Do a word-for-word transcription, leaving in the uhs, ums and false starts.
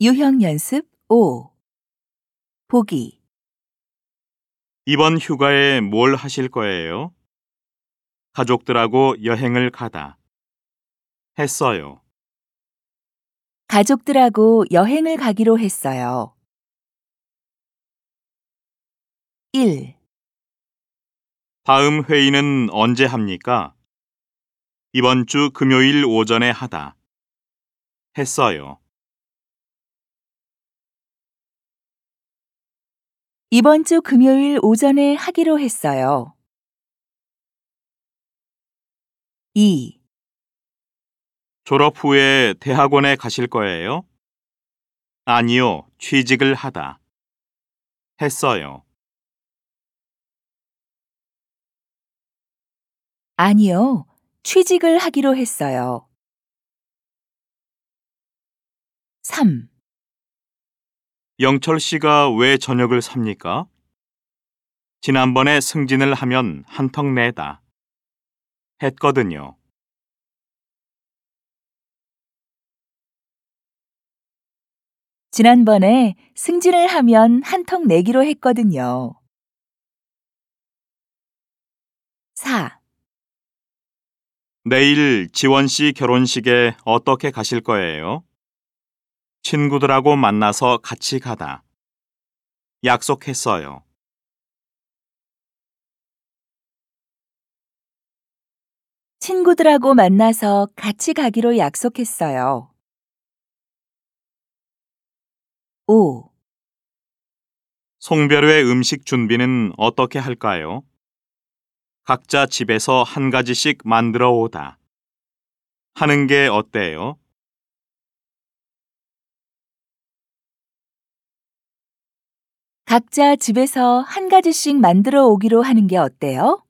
유형 연습 오. 보기. 이번 휴가에 뭘 하실 거예요? 가족들하고 여행을 가다. 했어요. 가족들하고 여행을 가기로 했어요. 일. 다음 회의는 언제 합니까? 이번 주 금요일 오전에 하다. 했어요. 이번 주 금요일 오전에 하기로 했어요. 이. 졸업 후에 대학원에 가실 거예요? 아니요, 취직을 하다. 했어요. 아니요, 취직을 하기로 했어요. 삼. 영철 씨가 왜 저녁을 삽니까? 지난번에 승진을 하면 한턱 내다. 했거든요. 지난번에 승진을 하면 한턱 내기로 했거든요. 사. 내일 지원 씨 결혼식에 어떻게 가실 거예요? 친구들하고 만나서 같이 가다. 약속했어요. 친구들하고 만나서 같이 가기로 약속했어요. 오. 송별회 음식 준비는 어떻게 할까요? 각자 집에서 한 가지씩 만들어 오다. 하는 게 어때요? 각자 집에서 한 가지씩 만들어 오기로 하는 게 어때요?